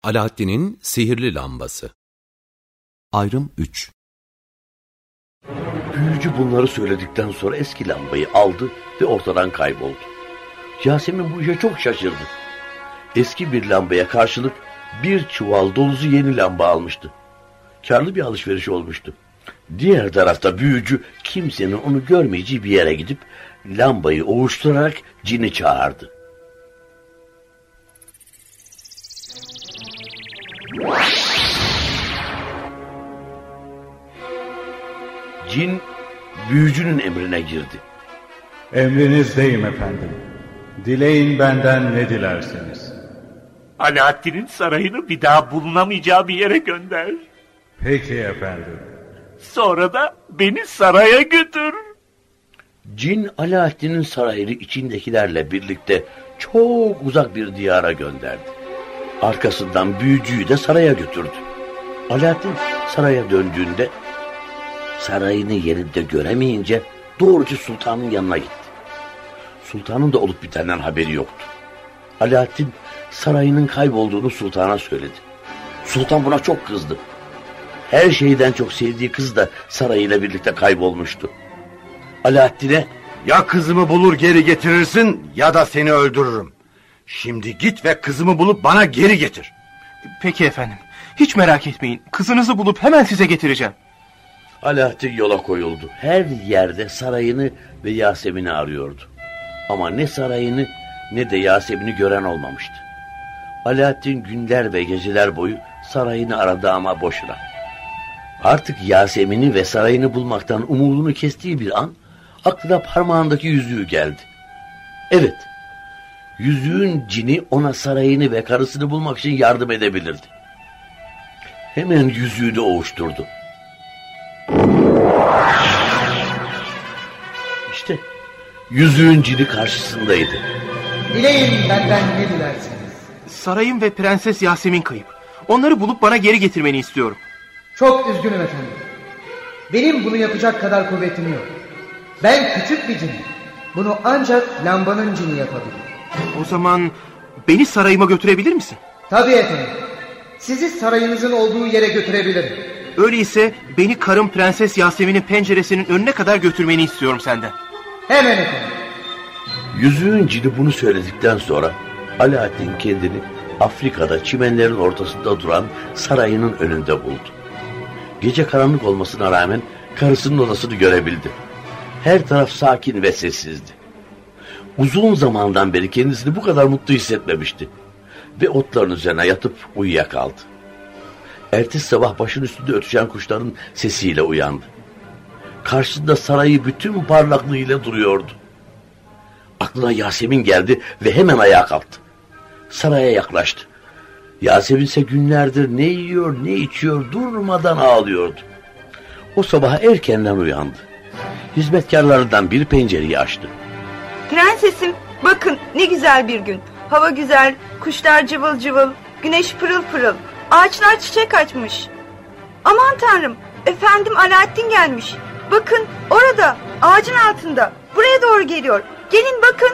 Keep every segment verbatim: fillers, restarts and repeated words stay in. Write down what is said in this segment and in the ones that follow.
Alaaddin'in Sihirli Lambası. Ayrım üç. Büyücü bunları söyledikten sonra eski lambayı aldı ve ortadan kayboldu. Yasemin bu işe çok şaşırdı. Eski bir lambaya karşılık bir çuval dolusu yeni lamba almıştı. Karlı bir alışveriş olmuştu. Diğer tarafta büyücü kimsenin onu görmeyeceği bir yere gidip lambayı ovuşturarak cini çağırdı. Cin büyücünün emrine girdi. Emrinizdeyim efendim. Dileyin benden ne dilerseniz. Alaaddin'in sarayını bir daha bulunamayacağı bir yere gönder. Peki efendim. Sonra da beni saraya götür. Cin Alaaddin'in sarayını içindekilerle birlikte çok uzak bir diyara gönderdi. Arkasından büyücüyü de saraya götürdü. Alaaddin saraya döndüğünde sarayını yerinde göremeyince doğruca sultanın yanına gitti. Sultanın da olup bitenden haberi yoktu. Alaaddin sarayının kaybolduğunu sultana söyledi. Sultan buna çok kızdı. Her şeyden çok sevdiği kız da sarayıyla birlikte kaybolmuştu. Alaaddin'e "Ya kızımı bulur geri getirirsin ya da seni öldürürüm. Şimdi git ve kızımı bulup bana geri getir." Peki efendim. Hiç merak etmeyin. Kızınızı bulup hemen size getireceğim. Alaaddin yola koyuldu. Her yerde sarayını ve Yasemin'i arıyordu. Ama ne sarayını ne de Yasemin'i gören olmamıştı. Alaaddin günler ve geceler boyu sarayını aradı ama boşuna. Artık Yasemin'i ve sarayını bulmaktan umudunu kestiği bir an aklına parmağındaki yüzüğü geldi. Evet, yüzüğün cini ona sarayını ve karısını bulmak için yardım edebilirdi. Hemen yüzüğü de ovuşturdu. İşte yüzüğün cini karşısındaydı. Dileyin benden ne dilerseniz. Sarayım ve Prenses Yasemin kayıp. Onları bulup bana geri getirmeni istiyorum. Çok üzgünüm efendim. Benim bunu yapacak kadar kuvvetim yok. Ben küçük bir cinim. Bunu ancak lambanın cini yapabilir. O zaman beni sarayıma götürebilir misin? Tabii efendim. Sizi sarayınızın olduğu yere götürebilirim. Öyleyse beni karım Prenses Yasemin'in penceresinin önüne kadar götürmeni istiyorum senden. Hemen efendim. Yüzüğün cini bunu söyledikten sonra Alaaddin kendini Afrika'da çimenlerin ortasında duran sarayının önünde buldu. Gece karanlık olmasına rağmen karısının odasını görebildi. Her taraf sakin ve sessizdi. Uzun zamandan beri kendisini bu kadar mutlu hissetmemişti. Ve otların üzerine yatıp uyuyakaldı. Ertesi sabah başın üstünde ötüşen kuşların sesiyle uyandı. Karşısında sarayı bütün parlaklığıyla duruyordu. Aklına Yasemin geldi ve hemen ayağa kalktı. Saraya yaklaştı. Yasemin ise günlerdir ne yiyor ne içiyor durmadan ağlıyordu. O sabah erkenden uyandı. Hizmetkarlarından biri pencereyi açtı. "Prensesim, bakın ne güzel bir gün. Hava güzel, kuşlar cıvıl cıvıl, güneş pırıl pırıl, ağaçlar çiçek açmış. Aman tanrım, efendim Alaaddin gelmiş. Bakın orada, ağacın altında, buraya doğru geliyor. Gelin bakın."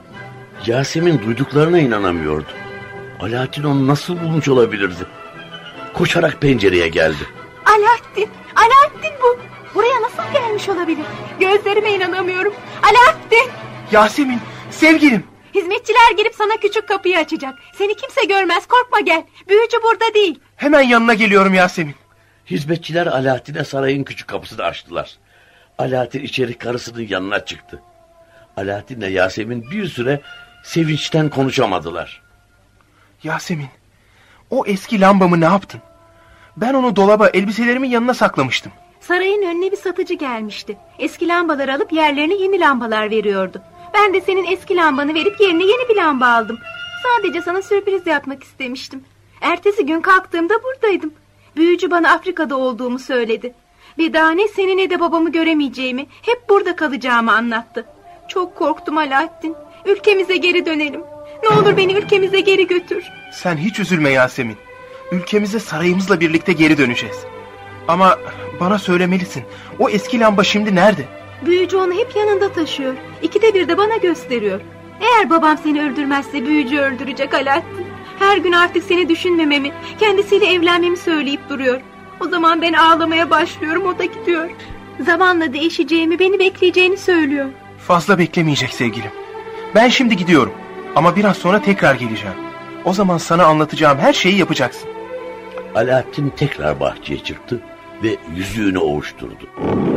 Yasemin duyduklarına inanamıyordu. Alaaddin onu nasıl bulmuş olabilirdi? Koşarak pencereye geldi. Alaaddin, Alaaddin bu. Buraya nasıl gelmiş olabilir? Gözlerime inanamıyorum. Alaaddin. Yasemin, sevgilim. Hizmetçiler gelip sana küçük kapıyı açacak. Seni kimse görmez, korkma gel. Büyücü burada değil. Hemen yanına geliyorum Yasemin. Hizmetçiler Alaaddin'e sarayın küçük kapısını açtılar. Alaaddin içeri karısının yanına çıktı. Alaaddin'le Yasemin bir süre sevinçten konuşamadılar. Yasemin, o eski lambamı ne yaptın? Ben onu dolaba, elbiselerimin yanına saklamıştım. Sarayın önüne bir satıcı gelmişti. Eski lambaları alıp yerlerine yeni lambalar veriyordu. Ben de senin eski lambanı verip yerine yeni bir lamba aldım. Sadece sana sürpriz yapmak istemiştim. Ertesi gün kalktığımda buradaydım. Büyücü bana Afrika'da olduğumu söyledi. Bir daha ne seni ne de babamı göremeyeceğimi, hep burada kalacağımı anlattı. Çok korktum Alaaddin. Ülkemize geri dönelim. Ne olur beni ülkemize geri götür. Sen hiç üzülme Yasemin. Ülkemize sarayımızla birlikte geri döneceğiz. Ama bana söylemelisin. O eski lamba şimdi nerede? Büyücü onu hep yanında taşıyor. İkide bir de bana gösteriyor. Eğer babam seni öldürmezse büyücü öldürecek Alaaddin. Her gün artık seni düşünmememi, kendisiyle evlenmemi söyleyip duruyor. O zaman ben ağlamaya başlıyorum, o da gidiyor. Zamanla değişeceğimi, beni bekleyeceğini söylüyor. Fazla beklemeyecek sevgilim. Ben şimdi gidiyorum ama biraz sonra tekrar geleceğim. O zaman sana anlatacağım her şeyi yapacaksın. Alaaddin tekrar bahçeye çıktı ve yüzüğünü ovuşturdu.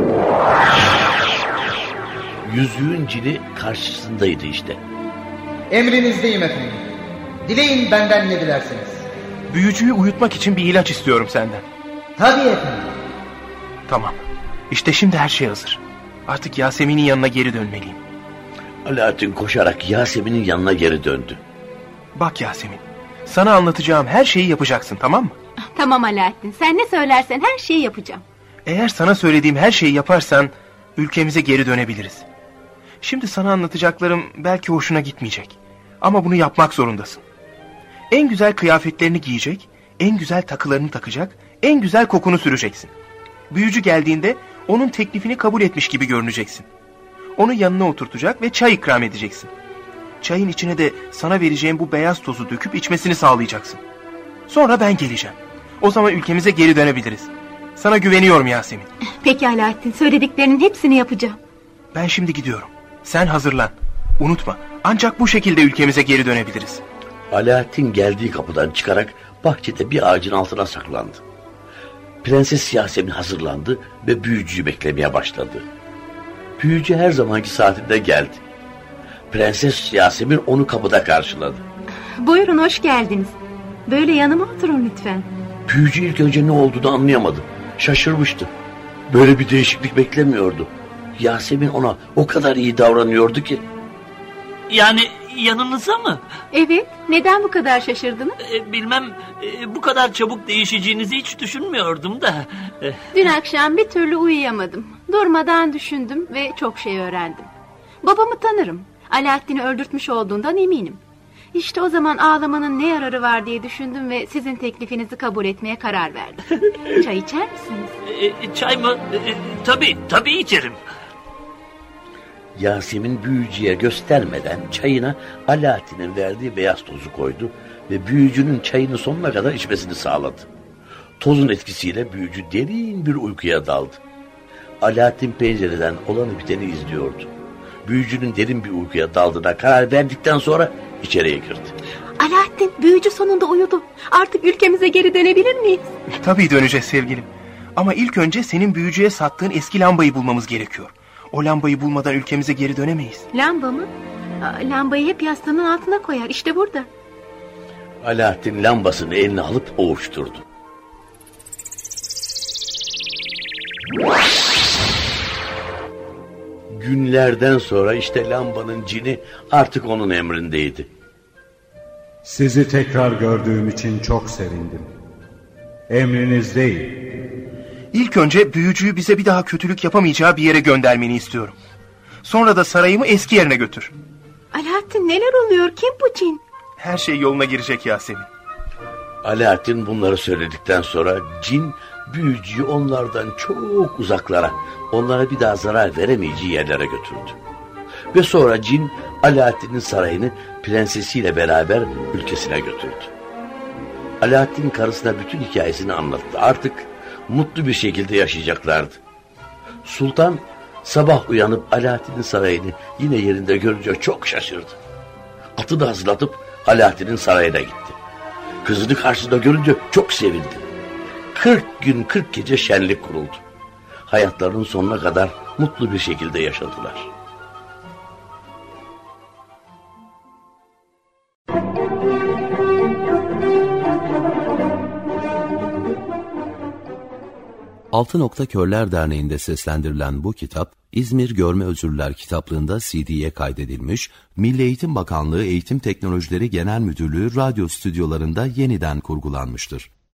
Yüzüğün cini karşısındaydı işte. Emrinizdeyim efendim. Dileyin benden ne dilerseniz. Büyücüyü uyutmak için bir ilaç istiyorum senden. Tabii efendim. Tamam. İşte şimdi her şey hazır. Artık Yasemin'in yanına geri dönmeliyim. Alaaddin koşarak Yasemin'in yanına geri döndü. Bak Yasemin, sana anlatacağım her şeyi yapacaksın, tamam mı? Tamam Alaaddin, sen ne söylersen her şeyi yapacağım. Eğer sana söylediğim her şeyi yaparsan ülkemize geri dönebiliriz. Şimdi sana anlatacaklarım belki hoşuna gitmeyecek. Ama bunu yapmak zorundasın. En güzel kıyafetlerini giyecek, en güzel takılarını takacak, en güzel kokunu süreceksin. Büyücü geldiğinde onun teklifini kabul etmiş gibi görüneceksin. Onu yanına oturtacak ve çay ikram edeceksin. Çayın içine de sana vereceğim bu beyaz tozu döküp içmesini sağlayacaksın. Sonra ben geleceğim. O zaman ülkemize geri dönebiliriz. Sana güveniyorum Yasemin. Peki Alaaddin, söylediklerinin hepsini yapacağım. Ben şimdi gidiyorum. Sen hazırlan. Unutma, ancak bu şekilde ülkemize geri dönebiliriz. Alaaddin geldiği kapıdan çıkarak bahçede bir ağacın altına saklandı. Prenses Yasemin hazırlandı ve büyücüyü beklemeye başladı. Büyücü her zamanki saatinde geldi. Prenses Yasemin onu kapıda karşıladı. Buyurun, hoş geldiniz. Böyle yanıma oturun lütfen. Büyücü ilk önce ne olduğunu anlayamadı. Şaşırmıştı. Böyle bir değişiklik beklemiyordu. Yasemin ona o kadar iyi davranıyordu ki. Yani yanınıza mı? Evet, neden bu kadar şaşırdınız? Ee, bilmem, e, bu kadar çabuk değişeceğinizi hiç düşünmüyordum da. E... Dün akşam bir türlü uyuyamadım. Durmadan düşündüm ve çok şey öğrendim. Babamı tanırım. Alaaddin'i öldürtmüş olduğundan eminim. İşte o zaman ağlamanın ne yararı var diye düşündüm ve sizin teklifinizi kabul etmeye karar verdim. Çay içer misiniz? E, çay mı? E, tabii, tabii içerim. Yasemin büyücüye göstermeden çayına Alaaddin'in verdiği beyaz tozu koydu ve büyücünün çayını sonuna kadar içmesini sağladı. Tozun etkisiyle büyücü derin bir uykuya daldı. Alaaddin pencereden olanı biteni izliyordu. Büyücünün derin bir uykuya daldığına karar verdikten sonra içeriye girdi. Alaaddin, büyücü sonunda uyudu. Artık ülkemize geri dönebilir miyiz? Tabii döneceğiz sevgilim. Ama ilk önce senin büyücüye sattığın eski lambayı bulmamız gerekiyor. O lambayı bulmadan ülkemize geri dönemeyiz. Lamba mı? Lambayı hep yastığının altına koyar. İşte burada. Alaaddin lambasını eline alıp ovuşturdu. Günlerden sonra işte lambanın cini artık onun emrindeydi. Sizi tekrar gördüğüm için çok sevindim. Emrinizdeyim. İlk önce büyücüyü bize bir daha kötülük yapamayacağı bir yere göndermeni istiyorum. Sonra da sarayımı eski yerine götür. Alaaddin, neler oluyor? Kim bu cin? Her şey yoluna girecek Yasemin. Alaaddin bunları söyledikten sonra cin büyücüyü onlardan çok uzaklara, onlara bir daha zarar veremeyeceği yerlere götürdü. Ve sonra cin Alaaddin'in sarayını prensesiyle beraber ülkesine götürdü. Alaaddin karısına bütün hikayesini anlattı. Artık mutlu bir şekilde yaşayacaklardı. Sultan sabah uyanıp Alaaddin'in sarayını yine yerinde görünce çok şaşırdı. Atı da hazırlatıp Alaaddin'in sarayına gitti. Kızını karşısında görünce çok sevindi. Kırk gün kırk gece şenlik kuruldu. Hayatlarının sonuna kadar mutlu bir şekilde yaşadılar. Altı Nokta Körler Derneği'nde seslendirilen bu kitap, İzmir Görme Özürler kitaplığında C D'ye kaydedilmiş, Milli Eğitim Bakanlığı Eğitim Teknolojileri Genel Müdürlüğü radyo stüdyolarında yeniden kurgulanmıştır.